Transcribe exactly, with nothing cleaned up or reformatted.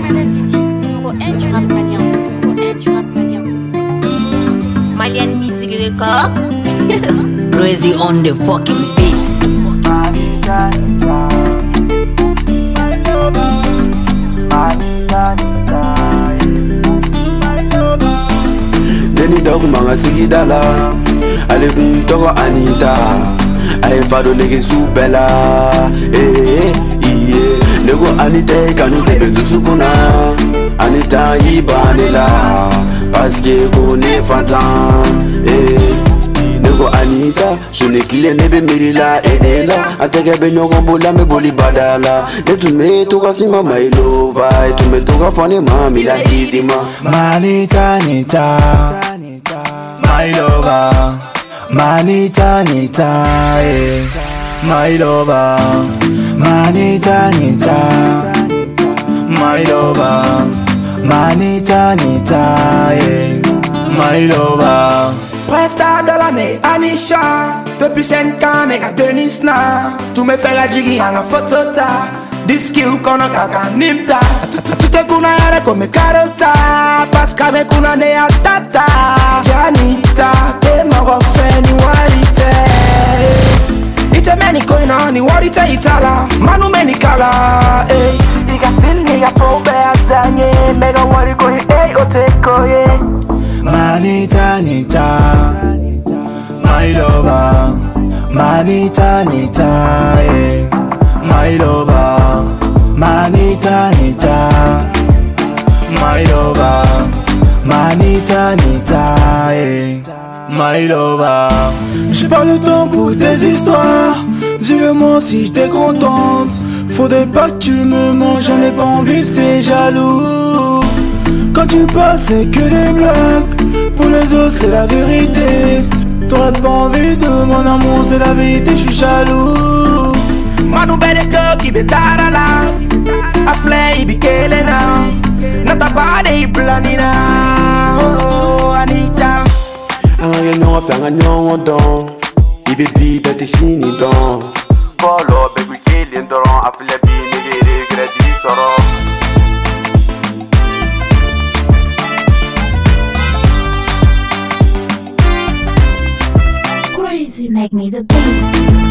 City, numéro un du rap malien. Numéro un du rap malien. Malian Music Record. Crazy on the fucking beat. Deni dog manga sigi dala, ale kun togo Anita, aye fado nege supela, eh iye, nego Anita kanu tebe dusukuna, Anita ibanela, paske kone fatan, eh. Nego Anita, sone kile nebe mirila edela, ateke be nyogon bola me boli badala, de tu me toka fima my lova, tu me toka fane mami la hidima. Manita, Nita, my lover, Manita, Nita, eh, my lover, Manita, Nita, my lover, Manita, Nita, eh, my lover. Presta de l'année, Anisha. Depuis cinq ans, mec, à Denis Na. Tout me fait la jiggy en la photo ta. Diskill kono kaka nimta. Tute kuna yare kome karota. Paska me kuna ne atata. Janita, te moro feni warite. Ite meni koina ni warite itala. Manu meni kala, eh. Iga still niga pobe atanye. Mega wari koi, eh, ote koye. Manita, Nita, my lover, Manita, Nita, eh, my lover, Manita, Nita, my lover, Manita, Nita, eh, my lover. J'ai pas le temps pour tes histoires, dis-le-moi si t'es contente. Faudrait pas que tu me manges, j'en ai pas envie, c'est jaloux. Quand tu passes c'est que des blagues, pour les autres c'est la vérité. T'aurais pas envie de mon amour, c'est la vérité, je suis jaloux. Manu bede ko ki be tarala. Afle ibi kelena. Nata bade iblanina. Oh Anita. Anga nyonga fanga nyonga don, ibe bi bete sini don. Polo be gwi kelen doron, afle bi nege regreti soro. Crazy make me the beat.